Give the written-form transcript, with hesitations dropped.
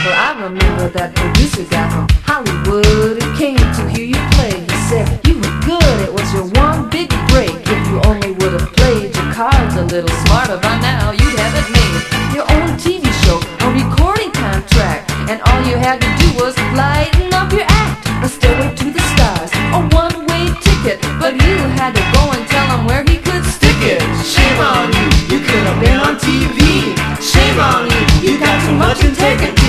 Well, I remember that producer guy from Hollywood who came to hear you play. He said you were good, it was your one big break. If you only would have played your cards a little smarter by now, you'd have it made. Your own TV show, a recording contract, and all you had to do was lighten up your act. A stairway to the stars, a one-way ticket, but you had to go and tell him where he could stick it. Shame on you, you could have been on TV. Shame on you, you got too much and take it.